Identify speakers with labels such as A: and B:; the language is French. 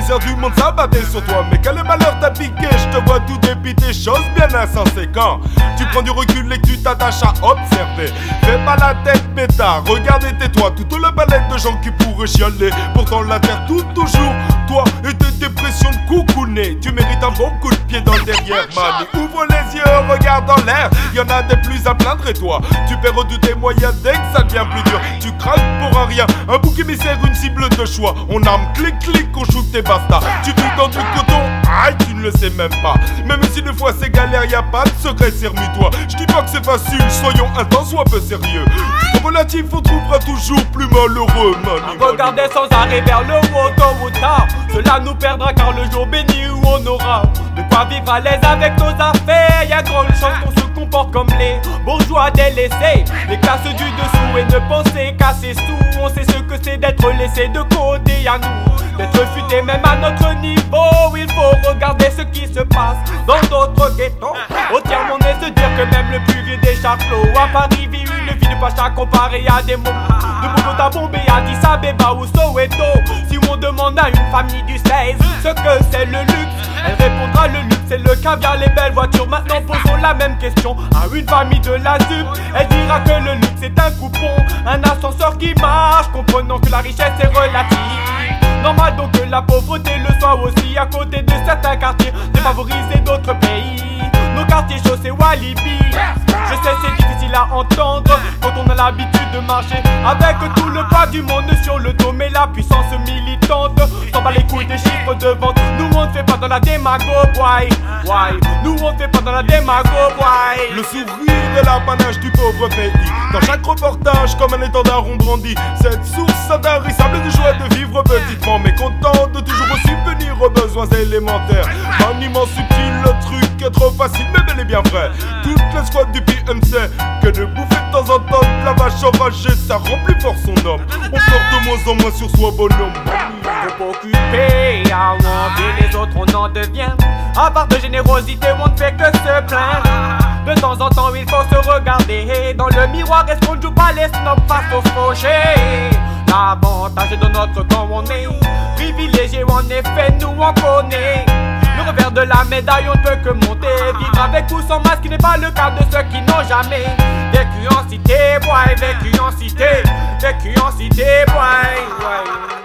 A: misères du monde s'abattaient sur toi. Mais quel malheur t'a piqué, je te vois tout dépité, chose bien insensée. Quand tu prends du recul et que tu t'attaches à observer, fais pas la tête pétard, regarde et tais-toi. Toute la palette de gens qui pourraient chialer, pourtant la terre tout toujours. Toi et tes dépressions de coucounet, tu mérites un bon coup de pied dans le derrière, man. Ouvre les yeux, regarde en l'air, y'en a des plus à plaindre et toi tu perds de tes moyens dès que ça devient plus dur. Tu craques pour un rien, un bouc émissaire, une cible de choix. On arme, clic clic, on shoot tes basta. Tu vis dans du coton, aïe tu ne le sais même pas. Même si des fois c'est galère, y'a pas de secret, serre-moi. Je dis pas que c'est facile, soyons un temps soit peu sérieux. Relatif, on trouvera toujours plus malheureux, man.
B: Regardez sans arrêt vers le haut, tôt ou tard. Cela nous perdra car le jour béni où on aura de quoi vivre à l'aise avec nos affaires. Y'a grande chance qu'on se comporte comme les bourgeois délaissés, les classes du dessous, et ne penser qu'à ses sous. On sait ce que c'est d'être laissé de côté, à nous d'être futé même à notre niveau. Il faut regarder ce qui se passe dans d'autres ghettos. Au tiers-monde et se dire que même le plus vieux des châteaux à Paris vit une vie de pacha comparée à des mômes de Bogota, Bombay, Addis Abeba ou Soweto. Si on demande à une famille du 16 ce que c'est le luxe, elle répondra le luxe c'est le caviar, les belles voitures. Maintenant posons la même question à une famille de la ZUP, elle dira que le luxe c'est un coupon, un ascenseur qui marche, comprenant que la richesse est relative. Normal donc que la pauvreté le soit aussi à côté de certains quartiers défavorisés d'autres pays. Nos quartiers chauds c'est Walibi. Je sais c'est difficile à entendre quand on a l'habitude de marcher avec tout le poids du monde sur le dos. Mais la puissance militante s'en bat les couilles des chiffres de vente. Nous on ne fait pas dans la démago, boy. Nous on ne fait pas dans la démago, boy.
A: Le sourire est l'apanage du pauvre pays. Dans chaque reportage comme un étendard on brandit cette source intarissable de joie de vivre petitement, mais content de toujours aussi venir aux besoins élémentaires. Maniement subtil, le truc est trop facile mais bel et bien vrai. Toutes les squads du PMC que de bouffer de temps en temps de la vache enragée, ça rend plus fort son homme. On sort de moins en moins sur soi bonhomme.
B: Faut occuper à envier les autres, on en devient. À part de générosité, on ne fait que se plaindre. De temps en temps, il faut se regarder dans le miroir. Est-ce qu'on ne joue pas les snobs face aux fauchés? L'avantage de notre camp, on est privilégié, en effet, nous on connaît. Le revers de la médaille, on ne peut que monter. Vivre avec ou sans masque, qui n'est pas le cas de ceux qui n'ont jamais vécu en cité, boy. Vécu en cité, boy.